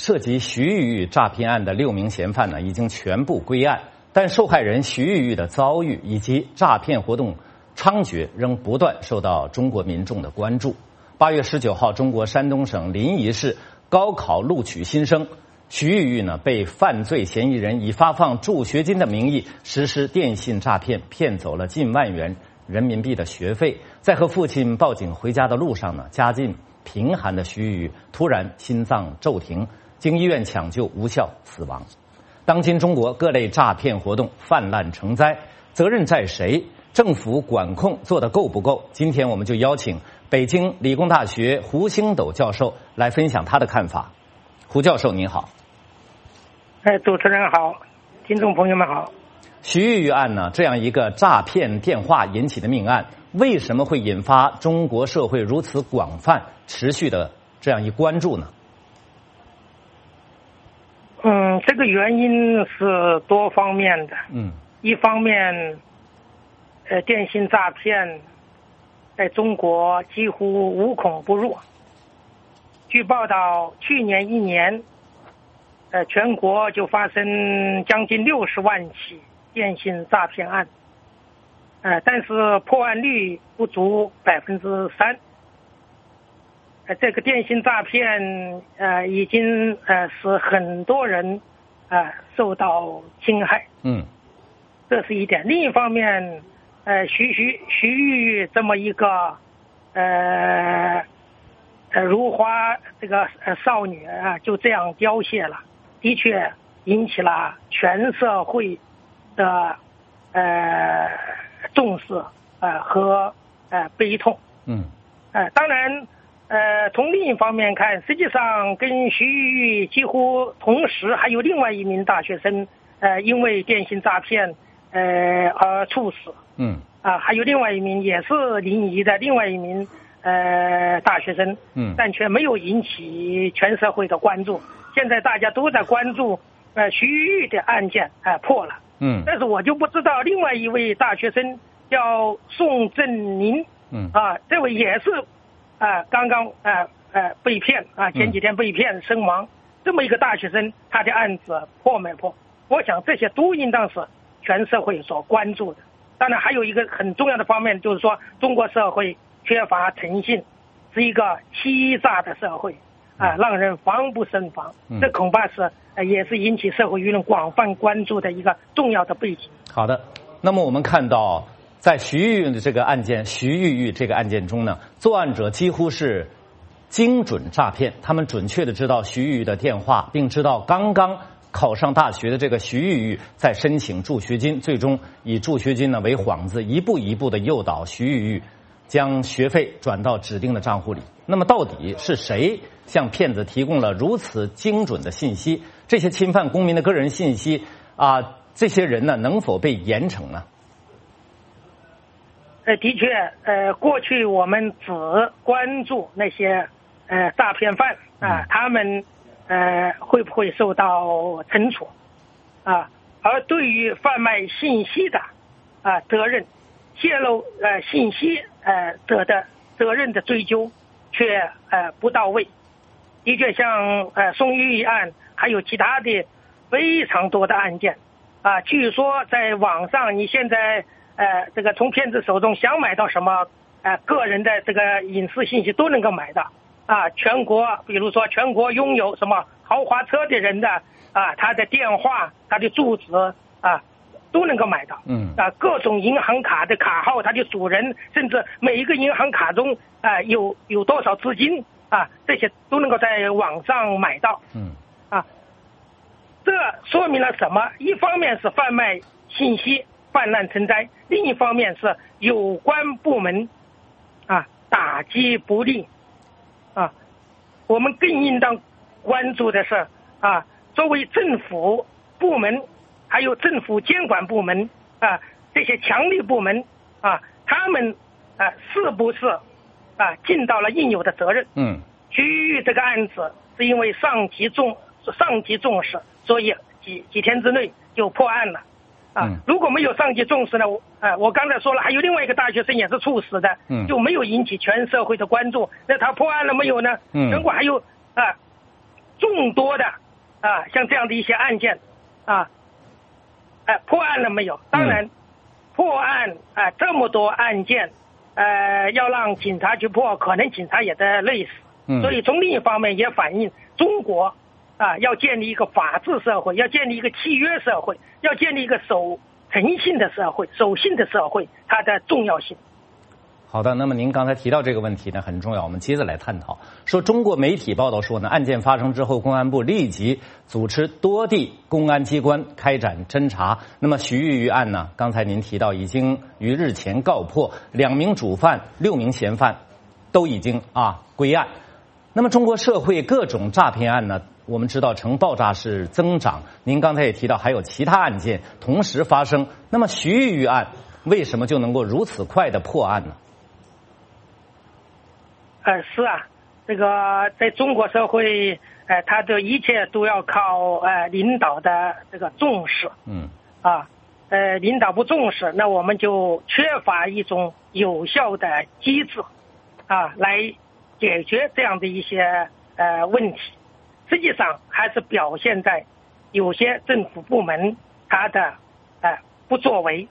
涉及徐玉玉诈骗案的6名嫌犯呢，已经全部归案，但受害人徐玉玉的遭遇以及诈骗活动猖獗仍不断受到中国民众的关注。8月19号，中国山东省临沂市高考录取新生徐玉玉呢，被犯罪嫌疑人以发放助学金的名义实施电信诈骗，骗走了近万元人民币的学费。在和父亲报警回家的路上呢，家境贫寒的徐玉玉突然心脏骤停，经医院抢救无效死亡。当今中国各类诈骗活动泛滥成灾，责任在谁？政府管控做得够不够？今天我们就邀请北京理工大学胡星斗教授来分享他的看法。胡教授您好。 主持人好，听众朋友们好。 徐玉玉案呢，这样一个诈骗电话引起的命案，为什么会引发中国社会如此广泛持续的这样一关注呢？ 这个原因是多方面的。一方面，电信诈骗在中国几乎无孔不入。据报道，去年1年，全国就发生将近60万起电信诈骗案，但是破案率不足3%。这个电信诈骗已经使很多人受到侵害。这是一点。另一方面，徐玉玉这么一个如花这个少女就这样凋谢了，的确引起了全社会的重视和悲痛。当然从另一方面看，实际上跟徐玉玉几乎同时还有另外一名大学生因为电信诈骗而猝死。还有另外一名也是临沂的另外一名大学生，但却没有引起全社会的关注。现在大家都在关注徐玉玉的案件破了。但是我就不知道另外一位大学生叫宋振宁，这位也是刚刚被骗前几天被骗身亡。这么一个大学生，他的案子破没破？我想这些都应当是全社会所关注的。当然还有一个很重要的方面，就是说中国社会缺乏诚信，是一个欺诈的社会让人防不胜防。这恐怕是也是引起社会舆论广泛关注的一个重要的背景。 好的，那么我们看到在徐玉玉这个案件中呢，作案者几乎是精准诈骗，他们准确的知道徐玉玉的电话，并知道刚刚考上大学的这个徐玉玉在申请助学金，最终以助学金呢为幌子，一步一步的诱导徐玉玉将学费转到指定的账户里。那么到底是谁向骗子提供了如此精准的信息？这些侵犯公民的个人信息这些人呢能否被严惩呢？ 的确，过去我们只关注那些诈骗犯他们会不会受到惩处而对于贩卖信息的责任、泄露信息者的责任的追究却不到位。的确，像宋玉玉案还有其他的非常多的案件据说在网上你现在这个从骗子手中想买到什么个人的这个隐私信息都能够买到全国，比如说全国拥有什么豪华车的人的他的电话、他的住址都能够买到。各种银行卡的卡号、他的主人，甚至每一个银行卡中有多少资金这些都能够在网上买到。这说明了什么？一方面是贩卖信息泛滥成灾，另一方面是有关部门打击不力。我们更应当关注的是作为政府部门还有政府监管部门这些强力部门他们是不是尽到了应有的责任？徐玉玉这个案子是因为上级重视，所以几天之内就破案了。如果没有上级重视呢，我刚才说了，还有另外一个大学生也是猝死的，就没有引起全社会的关注。那他破案了没有呢？全国还有众多的像这样的一些案件破案了没有？当然，破案这么多案件，要让警察去破，可能警察也得累死。所以从另一方面也反映中国要建立一个法治社会，要建立一个契约社会，要建立一个守诚信的社会、守信的社会，它的重要性。 好的，那么您刚才提到这个问题呢很重要，我们接着来探讨。说中国媒体报道说呢，案件发生之后，公安部立即组织多地公安机关开展侦查。那么徐玉玉案呢，刚才您提到已经于日前告破，2名主犯、6名嫌犯都已经归案。那么中国社会各种诈骗案呢，我们知道呈爆炸式增长。您刚才也提到还有其他案件同时发生，那么徐玉玉案为什么就能够如此快的破案呢？ 是这个在中国社会，它的一切都要靠领导的这个重视。领导不重视，那我们就缺乏一种有效的机制来解决这样的一些问题。实际上还是表现在有些政府部门它的不作为。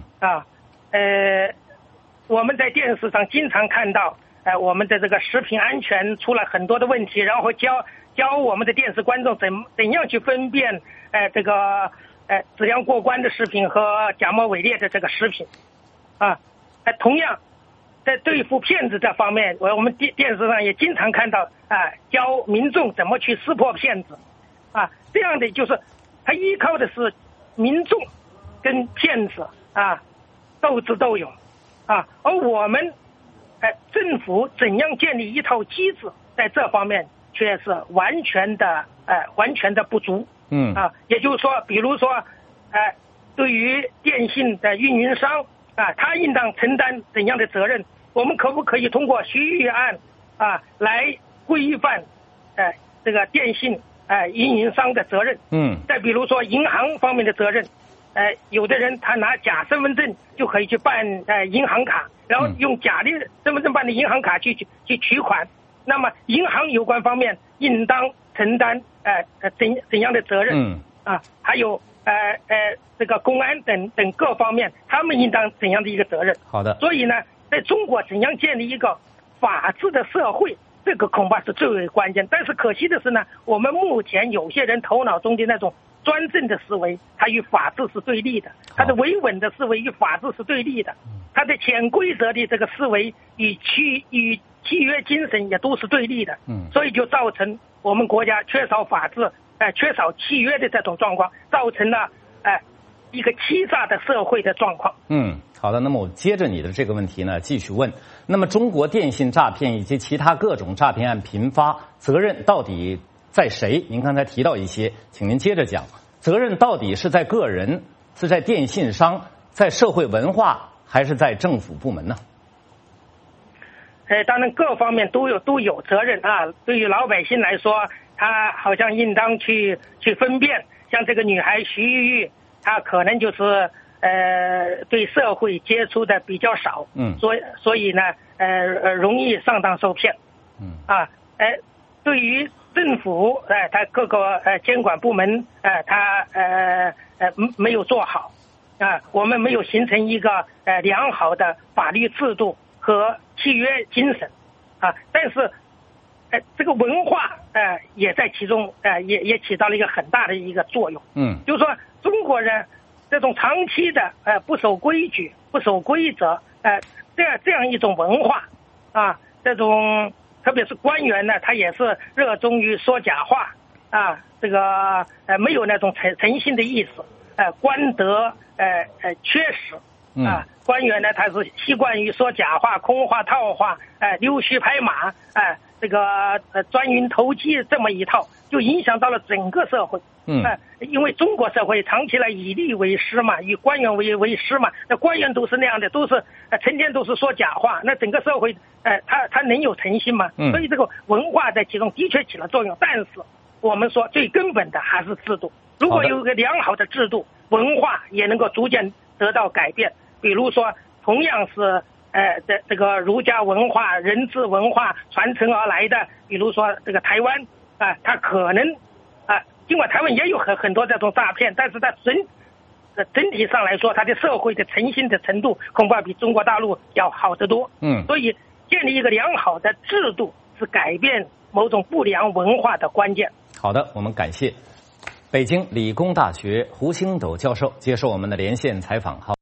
我们在电视上经常看到我们的这个食品安全出了很多的问题，然后教我们的电视观众怎样去分辨这个质量过关的食品和假冒伪劣的这个食品同样在对付骗子这方面，我们电视上也经常看到教民众怎么去识破骗子这样的，就是他依靠的是民众跟骗子斗智斗勇而我们政府怎样建立一套机制，在这方面却是完全的不足。也就是说，比如说对于电信的运营商他应当承担怎样的责任？我们可不可以通过徐玉案来规范这个电信运营商的责任？再比如说银行方面的责任，有的人他拿假身份证就可以去办银行卡，然后用假的身份证办的银行卡去取款。那么银行有关方面应当承担怎样的责任？还有这个公安等各方面，他们应当怎样的一个责任？ 好的。 所以呢，在中国怎样建立一个法治的社会，这个恐怕是最为关键。但是可惜的是呢，我们目前有些人头脑中的那种专政的思维，它与法治是对立的；它的维稳的思维与法治是对立的；它的潜规则的这个思维与契约精神也都是对立的。所以就造成我们国家缺少法治、缺少契约的这种状况，造成了一个欺诈的社会的状况。 好的，那么我接着你的这个问题呢继续问，那么中国电信诈骗以及其他各种诈骗案频发，责任到底在谁？您刚才提到一些，请您接着讲，责任到底是在个人，是在电信商，在社会文化，还是在政府部门呢？ 当然各方面都有责任对于老百姓来说，他好像应当去分辨，像这个女孩徐玉玉，她可能就是对社会接触的比较少，所以呢容易上当受骗。对于政府他各个监管部门他没有做好我们没有形成一个良好的法律制度和契约精神但是这个文化也在其中也起到了一个很大的一个作用。就是说中国人这种长期的不守规矩、不守规则这样一种文化这种特别是官员呢，他也是热衷于说假话这个没有那种诚信的意思，官德缺失官员呢，他是习惯于说假话、空话、套话溜须拍马这个钻云投机这么一套，就影响到了整个社会。因为中国社会长期来以吏为师嘛，以官员为师嘛，那官员都是那样的，都是成天都是说假话，那整个社会他能有诚信吗？所以这个文化在其中的确起了作用，但是我们说最根本的还是制度。如果有一个良好的制度，文化也能够逐渐得到改变。比如说同样是这个儒家文化、人治文化传承而来的，比如说这个台湾他可能尽管台湾也有很多这种诈骗，但是在整体上来说，它的社会的诚信的程度恐怕比中国大陆要好得多。所以建立一个良好的制度是改变某种不良文化的关键。 好的，我们感谢北京理工大学胡星斗教授接受我们的连线采访。好。